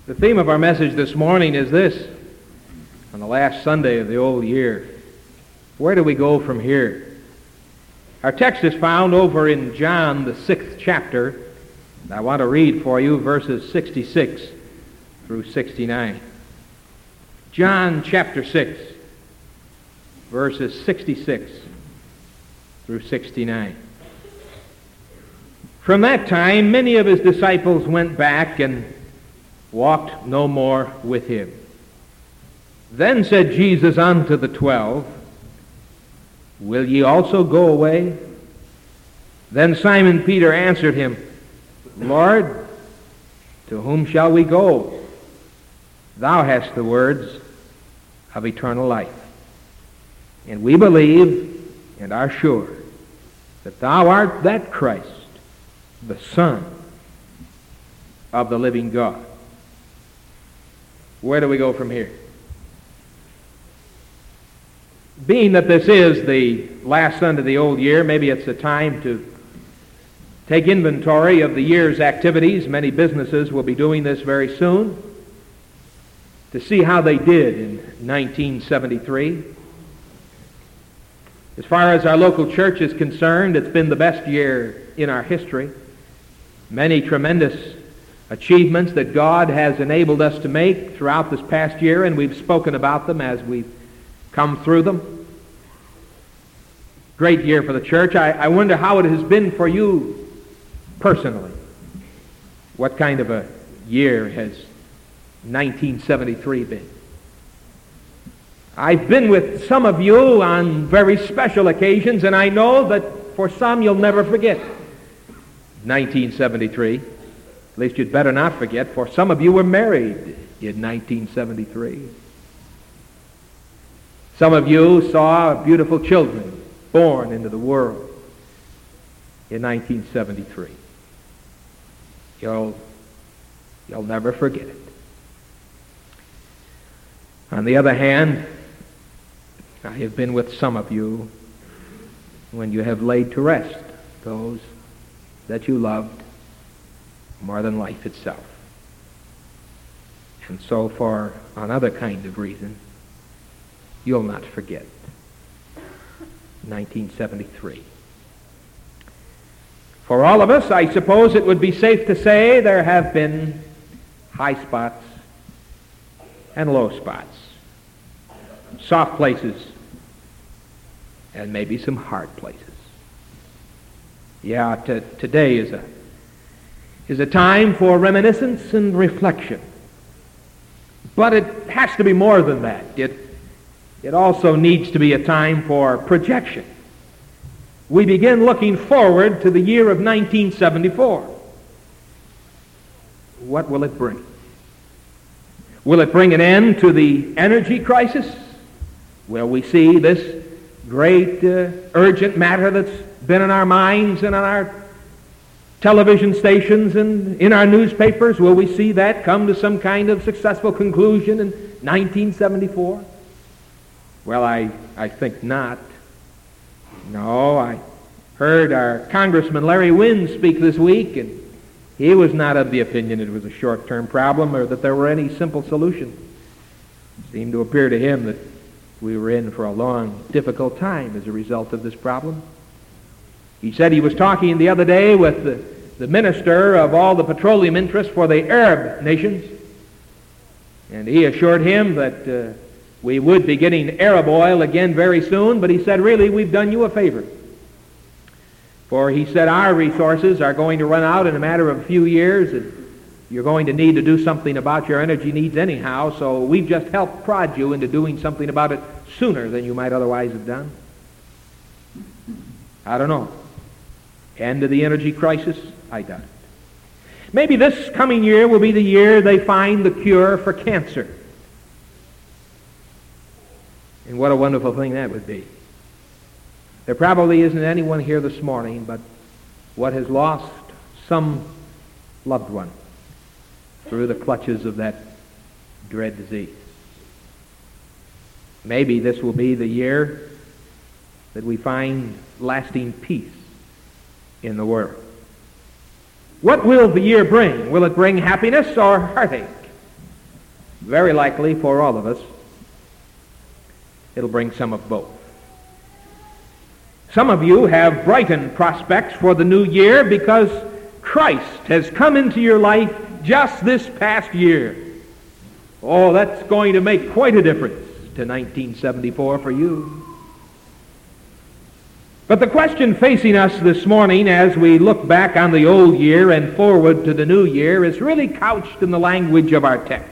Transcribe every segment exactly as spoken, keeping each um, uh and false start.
The theme of our message this morning is this: on the last Sunday of the old year, where do we go from here? Our text is found over in John, the sixth chapter. I want to read for you verses sixty-six through sixty-nine. John chapter six, verses sixty-six through sixty-nine. From that time, many of his disciples went back and walked no more with him. Then said Jesus unto the twelve, Will ye also go away? Then Simon Peter answered him, Lord, to whom shall we go? Thou hast the words of eternal life. And we believe and are sure that thou art that Christ, the Son of the living God. Where do we go from here? Being that this is the last Sunday of the old year, maybe it's a time to take inventory of the year's activities. Many businesses will be doing this very soon, to see how they did in nineteen seventy-three. As far as our local church is concerned, it's been the best year in our history. Many tremendous achievements that God has enabled us to make throughout this past year, and we've spoken about them as we've come through them. Great year for the church. I, I wonder how it has been for you personally. What kind of a year has nineteen seventy-three been? I've been with some of you on very special occasions, and I know that for some you'll never forget nineteen seventy-three. At least you'd better not forget, for some of you were married in nineteen seventy-three. Some of you saw beautiful children born into the world in nineteen seventy-three. You'll, you'll never forget it. On the other hand, I have been with some of you when you have laid to rest those that you loved more than life itself. And so for another kind of reason, you'll not forget nineteen seventy-three. For all of us, I suppose it would be safe to say there have been high spots and low spots, soft places and maybe some hard places. Yeah, t- today is a is a time for reminiscence and reflection. But it has to be more than that. It, it also needs to be a time for projection. We begin looking forward to the year of nineteen seventy-four. What will it bring? Will it bring an end to the energy crisis? Will we see this great uh, urgent matter that's been in our minds and on our television stations and in our newspapers, will we see that come to some kind of successful conclusion in nineteen seventy-four? Well, I, I think not. No, I heard our Congressman Larry Wynn speak this week, and he was not of the opinion it was a short-term problem or that there were any simple solutions. It seemed to appear to him that we were in for a long, difficult time as a result of this problem. He said he was talking the other day with the, the minister of all the petroleum interests for the Arab nations, and he assured him that uh, we would be getting Arab oil again very soon, but he said, really, we've done you a favor. For he said, our resources are going to run out in a matter of a few years, and you're going to need to do something about your energy needs anyhow, so we've just helped prod you into doing something about it sooner than you might otherwise have done. I don't know. End of the energy crisis? I doubt it. Maybe this coming year will be the year they find the cure for cancer. And what a wonderful thing that would be. There probably isn't anyone here this morning but what has lost some loved one through the clutches of that dread disease. Maybe this will be the year that we find lasting peace in the world. What will the year bring? Will it bring happiness or heartache? Very likely for all of us, it'll bring some of both. Some of you have brightened prospects for the new year because Christ has come into your life just this past year. Oh, that's going to make quite a difference to nineteen seventy-four for you. But the question facing us this morning as we look back on the old year and forward to the new year is really couched in the language of our text.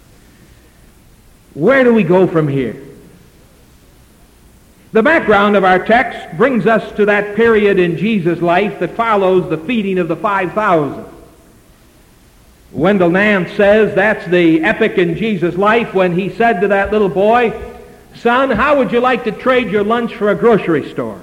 Where do we go from here? The background of our text brings us to that period in Jesus' life that follows the feeding of the five thousand. Wendell Nance says that's the epic in Jesus' life when he said to that little boy, "Son, how would you like to trade your lunch for a grocery store?"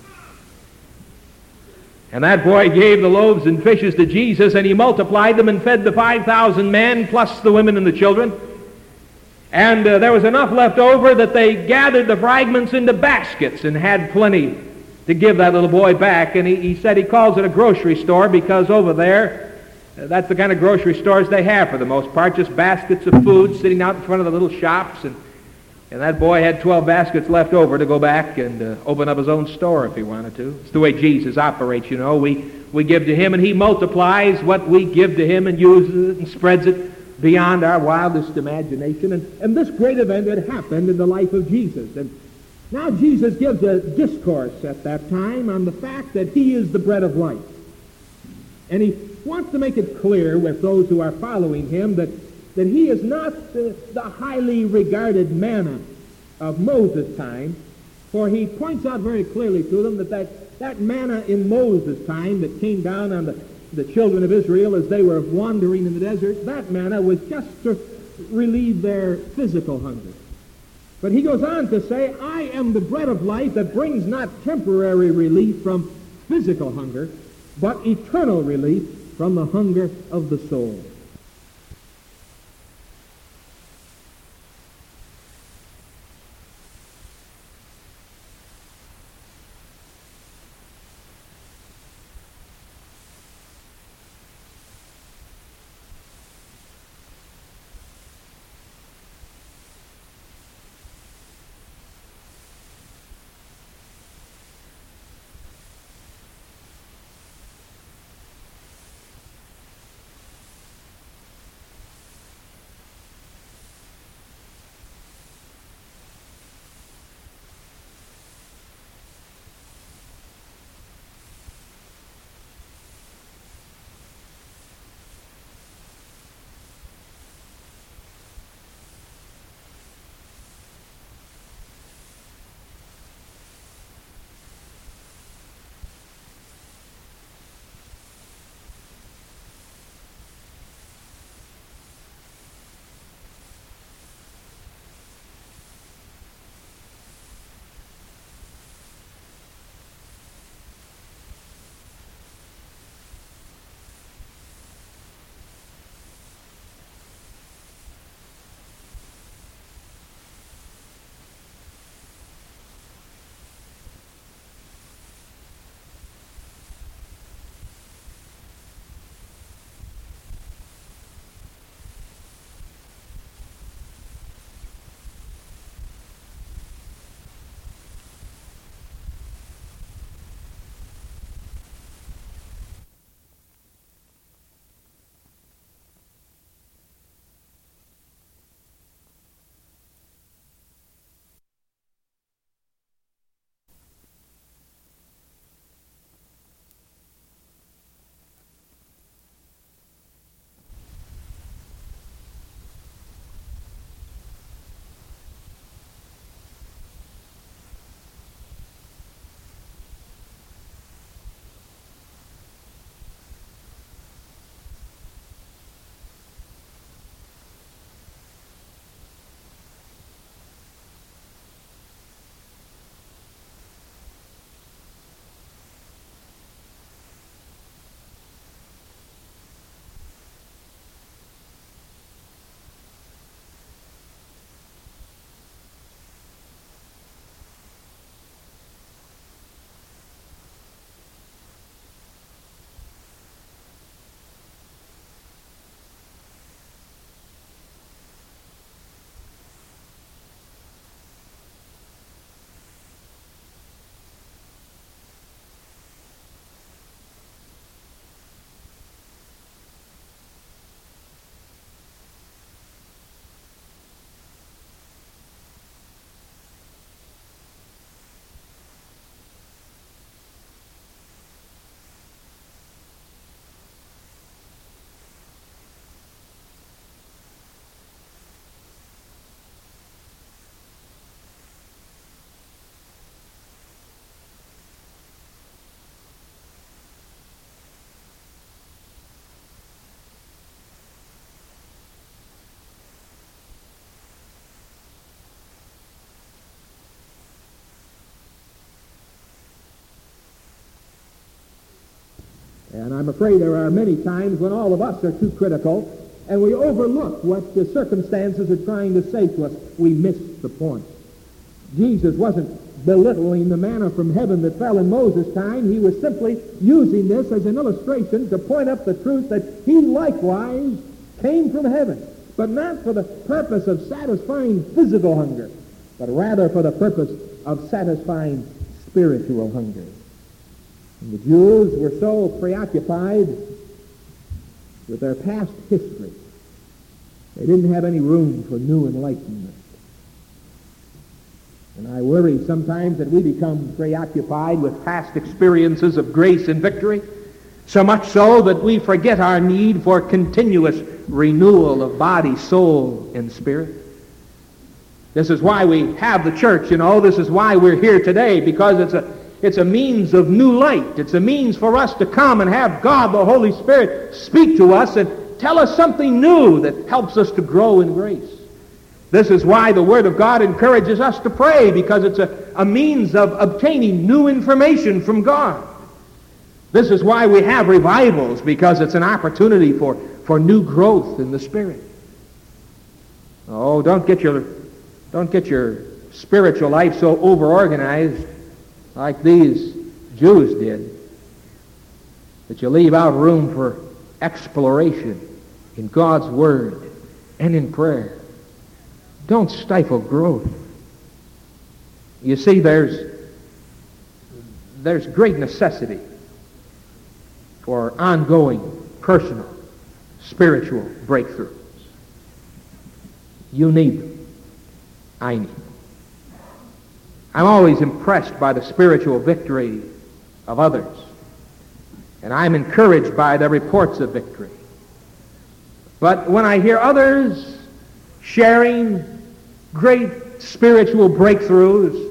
And that boy gave the loaves and fishes to Jesus, and he multiplied them and fed the five thousand men, plus the women and the children. And uh, there was enough left over that they gathered the fragments into baskets and had plenty to give that little boy back. And he, he said he calls it a grocery store because over there, uh, that's the kind of grocery stores they have for the most part, just baskets of food sitting out in front of the little shops. And, and that boy had twelve baskets left over to go back and uh, open up his own store if he wanted to. It's the way Jesus operates, you know. We, we give to him and he multiplies what we give to him and uses it and spreads it beyond our wildest imagination. And, and this great event had happened in the life of Jesus. And now Jesus gives a discourse at that time on the fact that he is the bread of life. And he wants to make it clear with those who are following him that, that he is not the, the highly regarded manna of Moses' time, for he points out very clearly to them that that, that manna in Moses' time that came down on the the children of Israel as they were wandering in the desert, that manna was just to relieve their physical hunger. But he goes on to say, I am the bread of life that brings not temporary relief from physical hunger, but eternal relief from the hunger of the soul. I'm afraid there are many times when all of us are too critical and we overlook what the circumstances are trying to say to us. We miss the point. Jesus wasn't belittling the manna from heaven that fell in Moses' time. He was simply using this as an illustration to point up the truth that he likewise came from heaven, but not for the purpose of satisfying physical hunger, but rather for the purpose of satisfying spiritual hunger. And the Jews were so preoccupied with their past history, they didn't have any room for new enlightenment. And I worry sometimes that we become preoccupied with past experiences of grace and victory, so much so that we forget our need for continuous renewal of body, soul, and spirit. This is why we have the church, you know. This is why we're here today, because it's a it's a means of new light. It's a means for us to come and have God, the Holy Spirit, speak to us and tell us something new that helps us to grow in grace. This is why the Word of God encourages us to pray, because it's a, a means of obtaining new information from God. This is why we have revivals, because it's an opportunity for, for new growth in the Spirit. Oh, don't get your don't get your spiritual life so overorganized like these Jews did that you leave out room for exploration in God's Word and in prayer. Don't stifle growth. You see, there's there's great necessity for ongoing, personal, spiritual breakthroughs. You need them. I need them. I'm always impressed by the spiritual victory of others, and I'm encouraged by the reports of victory. But when I hear others sharing great spiritual breakthroughs,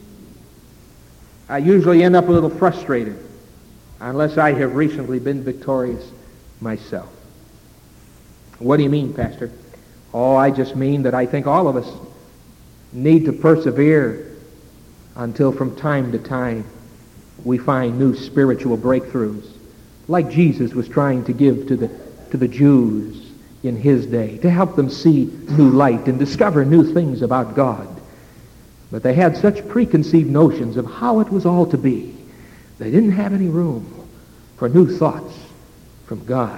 I usually end up a little frustrated, unless I have recently been victorious myself. What do you mean, Pastor? Oh, I just mean that I think all of us need to persevere until from time to time we find new spiritual breakthroughs, like Jesus was trying to give to the to the Jews in his day, to help them see new light and discover new things about God. But they had such preconceived notions of how it was all to be. They didn't have any room for new thoughts from God.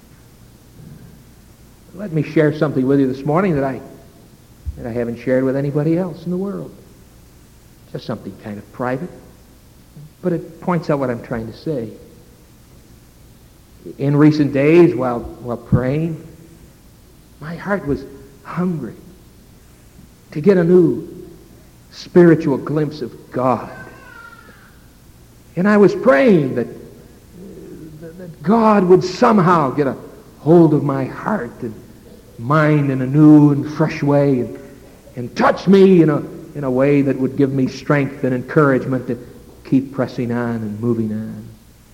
Let me share something with you this morning that I that I haven't shared with anybody else in the world. Just something kind of private, but it points out what I'm trying to say. In recent days, while while praying, my heart was hungry to get a new spiritual glimpse of God. And I was praying that, that God would somehow get a hold of my heart and mind in a new and fresh way, and, and touch me in a, in a way that would give me strength and encouragement to keep pressing on and moving on.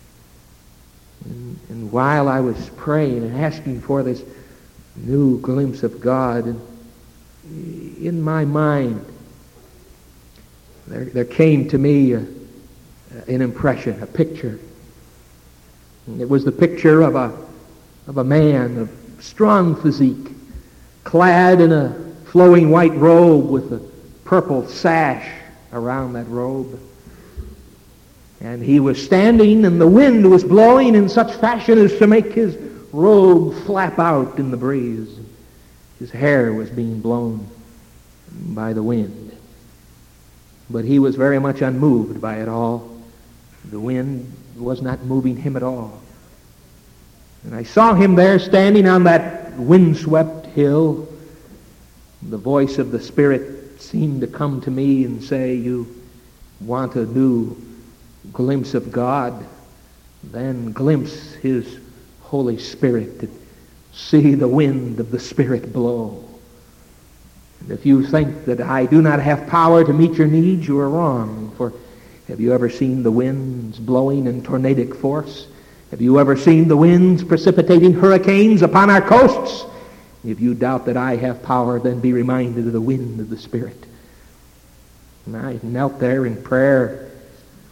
And, and while I was praying and asking for this new glimpse of God, and in my mind there, there came to me a, an impression, a picture. And it was the picture of a of a man of strong physique, clad in a flowing white robe with a purple sash around that robe. And he was standing, and the wind was blowing in such fashion as to make his robe flap out in the breeze. His hair was being blown by the wind. But he was very much unmoved by it all. The wind was not moving him at all. And I saw him there standing on that windswept hill. The voice of the Spirit seemed to come to me and say, "You want a new glimpse of God? Then glimpse His Holy Spirit, and see the wind of the Spirit blow. And if you think that I do not have power to meet your needs, you are wrong. For have you ever seen the winds blowing in tornadic force? Have you ever seen the winds precipitating hurricanes upon our coasts? If you doubt that I have power, then be reminded of the wind of the Spirit." And I knelt there in prayer,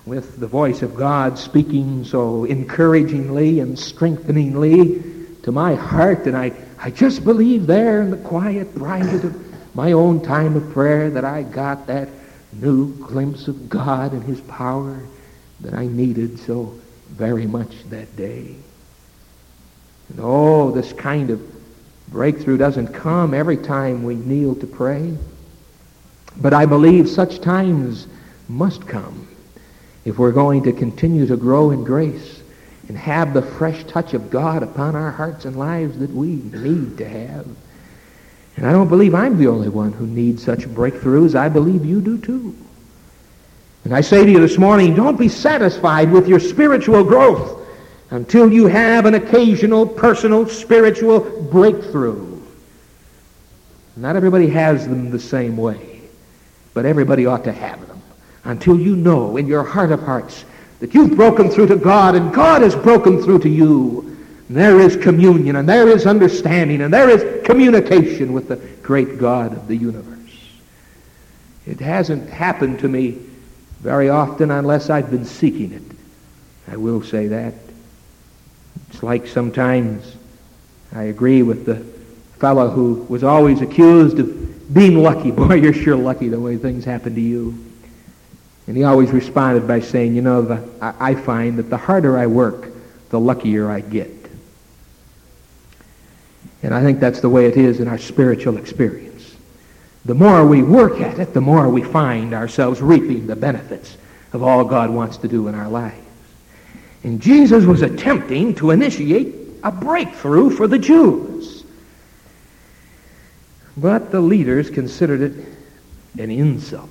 with the voice of God speaking so encouragingly and strengtheningly to my heart, and I, I just believe there in the quiet private of my own time of prayer that I got that new glimpse of God and his power that I needed so very much that day. And oh, this kind of breakthrough doesn't come every time we kneel to pray, but I believe such times must come if we're going to continue to grow in grace and have the fresh touch of God upon our hearts and lives that we need to have. And I don't believe I'm the only one who needs such breakthroughs. I believe you do too. And I say to you this morning, don't be satisfied with your spiritual growth until you have an occasional personal spiritual breakthrough. Not everybody has them the same way, but everybody ought to have them until you know in your heart of hearts that you've broken through to God and God has broken through to you. And there is communion and there is understanding and there is communication with the great God of the universe. It hasn't happened to me very often unless I've been seeking it. I will say that. It's like sometimes I agree with the fellow who was always accused of being lucky. Boy, you're sure lucky the way things happen to you. And he always responded by saying, you know, the, I, I find that the harder I work, the luckier I get. And I think that's the way it is in our spiritual experience. The more we work at it, the more we find ourselves reaping the benefits of all God wants to do in our lives. And Jesus was attempting to initiate a breakthrough for the Jews. But the leaders considered it an insult.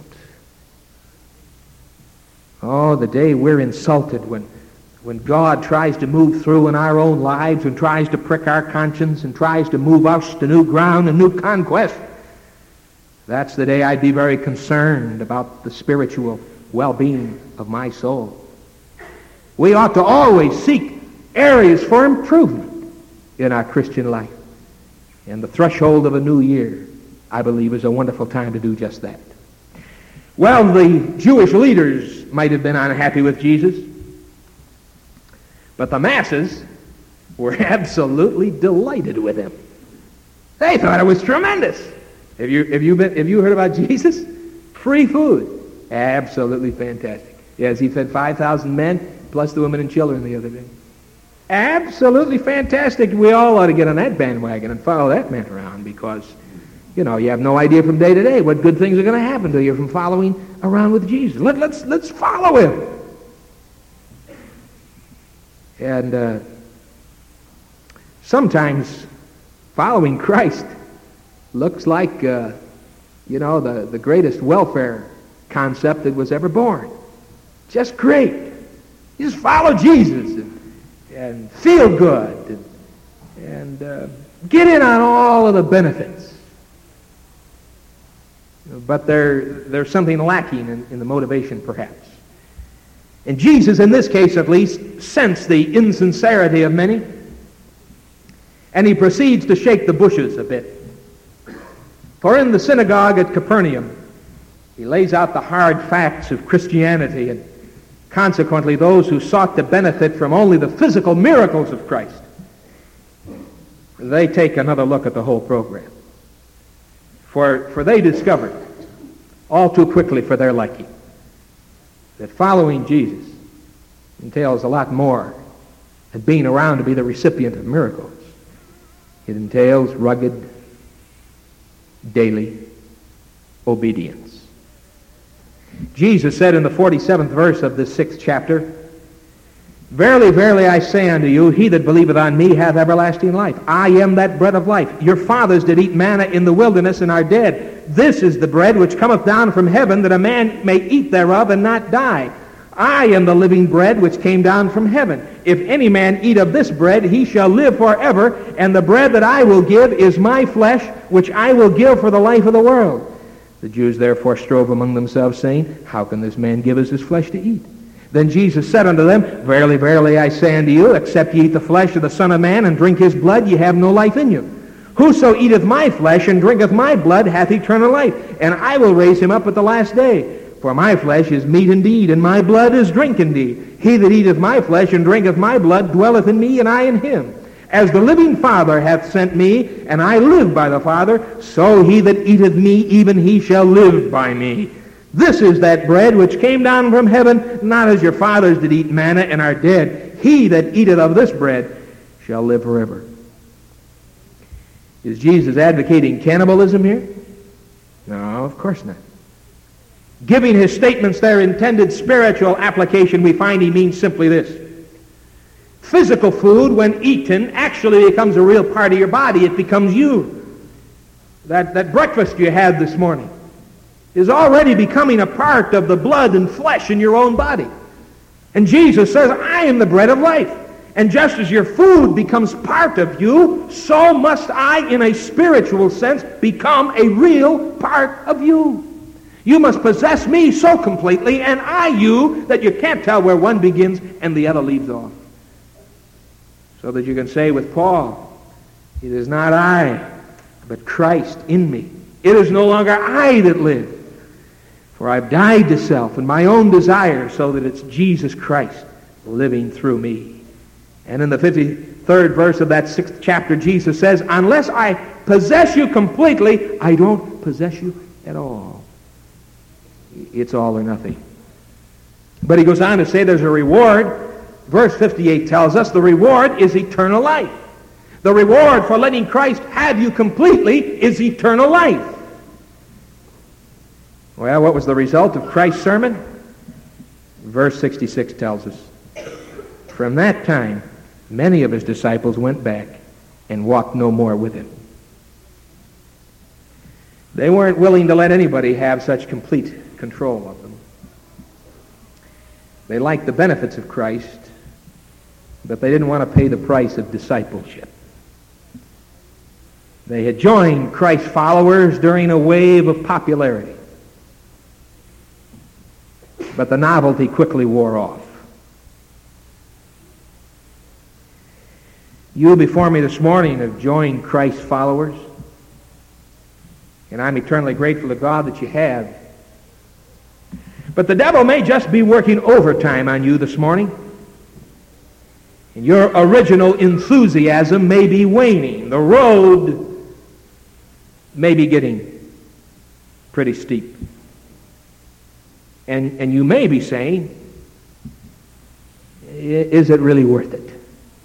Oh, the day we're insulted when, when God tries to move through in our own lives and tries to prick our conscience and tries to move us to new ground and new conquest. That's the day I'd be very concerned about the spiritual well-being of my soul. We ought to always seek areas for improvement in our Christian life. And the threshold of a new year, I believe, is a wonderful time to do just that. Well, the Jewish leaders might have been unhappy with Jesus, but the masses were absolutely delighted with him. They thought it was tremendous. Have you, have you, been, have you heard about Jesus? Free food. Absolutely fantastic. Yes, he fed five thousand men, plus the women and children the other day. Absolutely fantastic. We all ought to get on that bandwagon and follow that man around because, you know, you have no idea from day to day what good things are going to happen to you from following around with Jesus. Let, let's, let's follow him. And uh, sometimes following Christ looks like, uh, you know, the, the greatest welfare concept that was ever born. Just great. You just follow Jesus and, and feel good and, and uh, get in on all of the benefits. But there, there's something lacking in, in the motivation, perhaps. And Jesus, in this case at least, sensed the insincerity of many, and he proceeds to shake the bushes a bit. For in the synagogue at Capernaum, he lays out the hard facts of Christianity, and consequently those who sought to benefit from only the physical miracles of Christ, they take another look at the whole program. For, for they discovered, all too quickly for their liking, that following Jesus entails a lot more than being around to be the recipient of miracles. It entails rugged, daily obedience. Jesus said in the forty-seventh verse of this sixth chapter, Verily, verily, I say unto you, he that believeth on me hath everlasting life. I am that bread of life. Your fathers did eat manna in the wilderness and are dead. This is the bread which cometh down from heaven, that a man may eat thereof and not die. I am the living bread which came down from heaven. If any man eat of this bread, he shall live forever. And the bread that I will give is my flesh, which I will give for the life of the world. The Jews therefore strove among themselves, saying, How can this man give us his flesh to eat? Then Jesus said unto them, Verily, verily, I say unto you, except ye eat the flesh of the Son of Man and drink his blood, ye have no life in you. Whoso eateth my flesh and drinketh my blood hath eternal life, and I will raise him up at the last day. For my flesh is meat indeed, and my blood is drink indeed. He that eateth my flesh and drinketh my blood dwelleth in me, and I in him. As the living Father hath sent me, and I live by the Father, so he that eateth me, even he shall live by me. This is that bread which came down from heaven, not as your fathers did eat manna and are dead. He that eateth of this bread shall live forever. Is Jesus advocating cannibalism here? No, of course not. Giving his statements their intended spiritual application, we find he means simply this. Physical food, when eaten, actually becomes a real part of your body. It becomes you. That, that breakfast you had this morning is already becoming a part of the blood and flesh in your own body. And Jesus says, I am the bread of life. And just as your food becomes part of you, so must I, in a spiritual sense, become a real part of you. You must possess me so completely, and I you, that you can't tell where one begins and the other leaves off. So that you can say with Paul, it is not I, but Christ in me. It is no longer I that live, for I've died to self and my own desire, so that it's Jesus Christ living through me. And in the fifty-third verse of that sixth chapter, Jesus says, unless I possess you completely, I don't possess you at all. It's all or nothing. But he goes on to say there's a reward. Verse fifty-eight tells us the reward is eternal life. The reward for letting Christ have you completely is eternal life. Well, what was the result of Christ's sermon? Verse sixty-six tells us, from that time, many of his disciples went back and walked no more with him. They weren't willing to let anybody have such complete control of them. They liked the benefits of Christ, but they didn't want to pay the price of discipleship. They had joined Christ's followers during a wave of popularity, but the novelty quickly wore off. You before me this morning have joined Christ's followers, and I'm eternally grateful to God that you have. But the devil may just be working overtime on you this morning, and your original enthusiasm may be waning. The road may be getting pretty steep. And, and you may be saying, is it really worth it?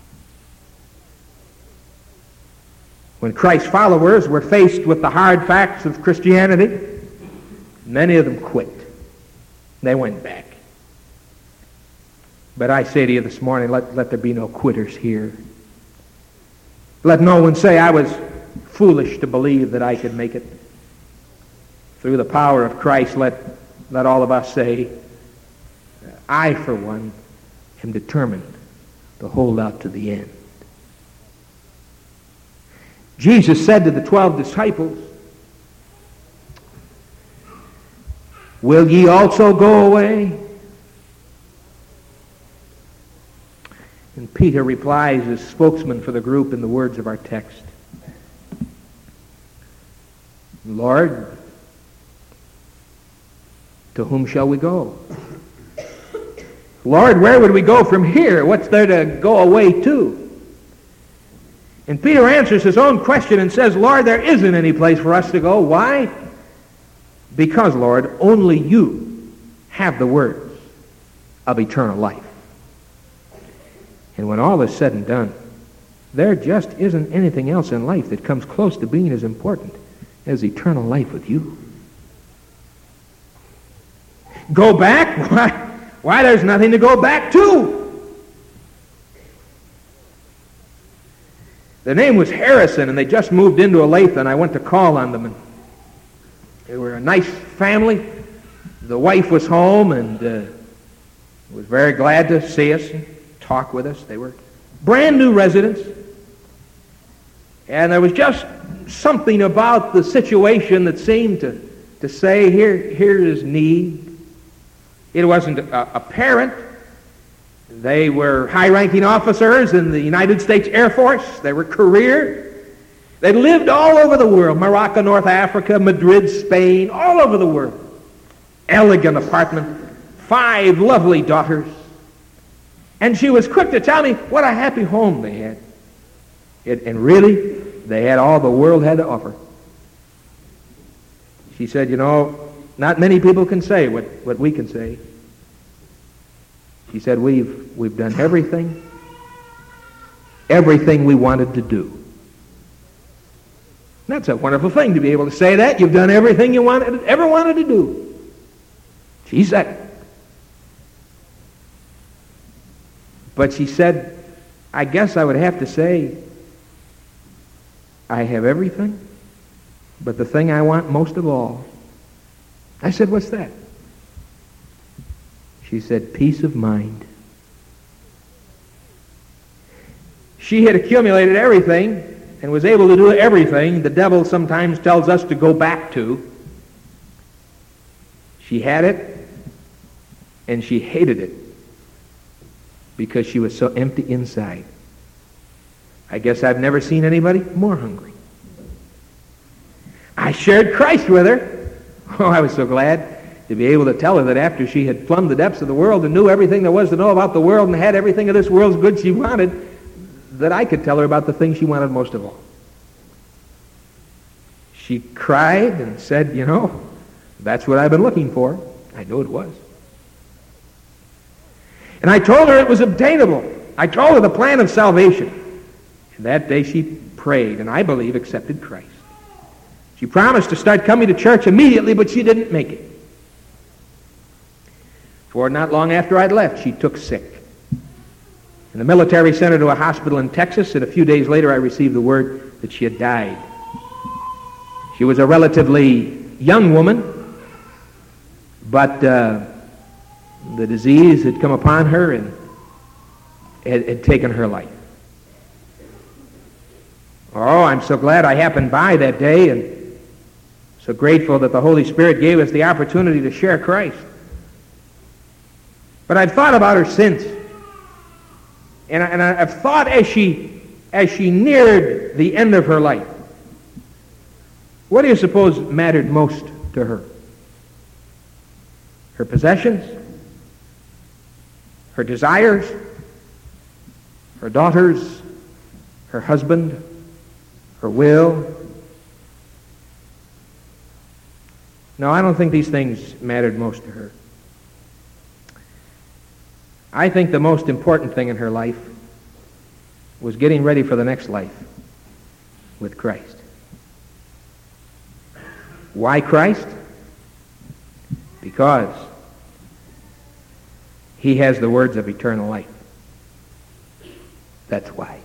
When Christ's followers were faced with the hard facts of Christianity, many of them quit. They went back. But I say to you this morning, let, let there be no quitters here. Let no one say I was foolish to believe that I could make it. Through the power of Christ, let, let all of us say, I, for one, am determined to hold out to the end. Jesus said to the twelve disciples, will ye also go away? And Peter replies as spokesman for the group in the words of our text, Lord, to whom shall we go? Lord, where would we go from here? What's there to go away to? And Peter answers his own question and says, Lord, there isn't any place for us to go. Why? Because, Lord, only you have the words of eternal life. And when all is said and done, there just isn't anything else in life that comes close to being as important as eternal life with you. Go back? Why, why there's nothing to go back to. Their name was Harrison, and they just moved into Olathe, and I went to call on them. And they were a nice family. The wife was home and uh, was very glad to see us and talk with us. They were brand new residents. And there was just something about the situation that seemed to, to say, here, here is need. It wasn't a, apparent. They were high-ranking officers in the United States Air Force. They were career. They lived all over the world, Morocco, North Africa, Madrid, Spain, all over the world. elegant apartment, five lovely daughters. And she was quick to tell me what a happy home they had. It, and really, they had all the world had to offer. She said, you know, not many people can say what, what we can say. She said, we've, we've done everything, everything we wanted to do. That's a wonderful thing to be able to say that. You've done everything you wanted, ever wanted to do. She said. But she said, I guess I would have to say, I have everything, but the thing I want most of all. I said, what's that? She said, peace of mind. She had accumulated everything and was able to do everything the devil sometimes tells us to go back to. She had it, and she hated it because she was so empty inside. I guess I've never seen anybody more hungry. I shared Christ with her. Oh, I was so glad to be able to tell her that after she had plumbed the depths of the world and knew everything there was to know about the world and had everything of this world's good she wanted, that I could tell her about the thing she wanted most of all. She cried and said, you know, that's what I've been looking for. I knew it was. And I told her it was obtainable. I told her the plan of salvation. And that day she prayed and I believe accepted Christ. She promised to start coming to church immediately, but she didn't make it. For not long after I'd left, she took sick. And the military sent her to a hospital in Texas, and a few days later I received the word that she had died. She was a relatively young woman, but uh, the disease had come upon her and had, had taken her life. Oh, I'm so glad I happened by that day and so grateful that the Holy Spirit gave us the opportunity to share Christ. But I've thought about her since. And, I, and I've thought as she, as she neared the end of her life, what do you suppose mattered most to her? Her possessions? Her desires? Her daughters? Her husband? Her will? No, I don't think these things mattered most to her. I think the most important thing in her life was getting ready for the next life with Christ. Why Christ? Because he has the words of eternal life. That's why.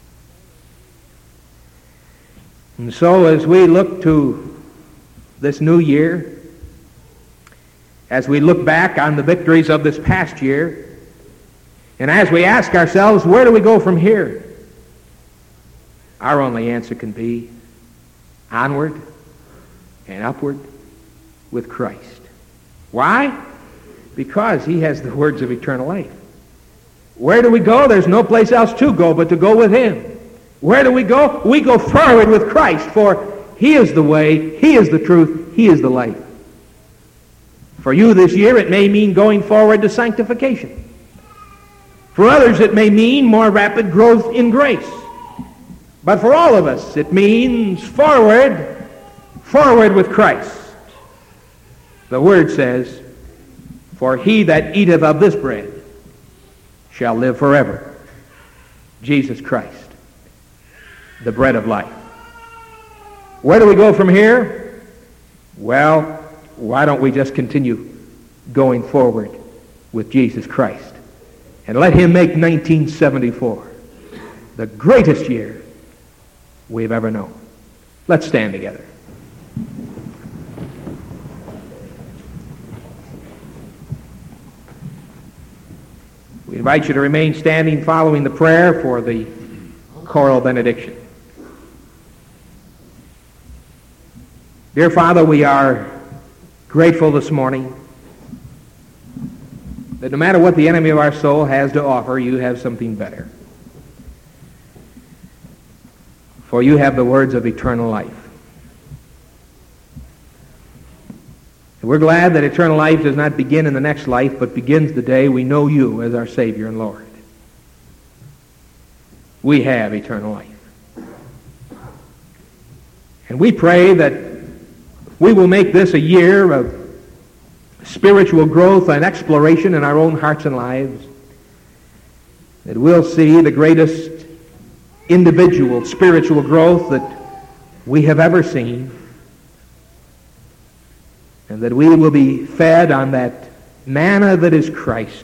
And so as we look to this new year, as we look back on the victories of this past year, and as we ask ourselves, where do we go from here? Our only answer can be onward and upward with Christ. Why? Because he has the words of eternal life. Where do we go? There's no place else to go but to go with him. Where do we go? We go forward with Christ, for he is the way, he is the truth, he is the life. For you this year, it may mean going forward to sanctification. For others, it may mean more rapid growth in grace. But for all of us, it means forward, forward with Christ. The Word says, for he that eateth of this bread shall live forever. Jesus Christ, the bread of life. Where do we go from here? Well, why don't we just continue going forward with Jesus Christ? And let him make nineteen seventy-four the greatest year we've ever known. Let's stand together. We invite you to remain standing following the prayer for the choral benediction. Dear Father, we are grateful this morning that no matter what the enemy of our soul has to offer, you have something better. For you have the words of eternal life. We're glad that eternal life does not begin in the next life, but begins the day we know you as our Savior and Lord. We have eternal life. And we pray that we will make this a year of spiritual growth and exploration in our own hearts and lives. That we'll see the greatest individual spiritual growth that we have ever seen. And that we will be fed on that manna that is Christ.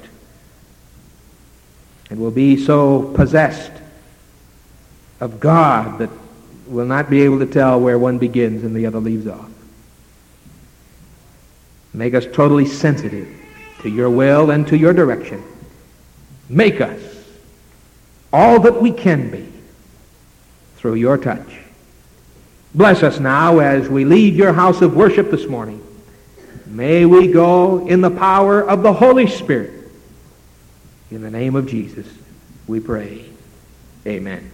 And will be so possessed of God that we'll not be able to tell where one begins and the other leaves off. Make us totally sensitive to your will and to your direction. Make us all that we can be through your touch. Bless us now as we leave your house of worship this morning. May we go in the power of the Holy Spirit. In the name of Jesus, we pray. Amen.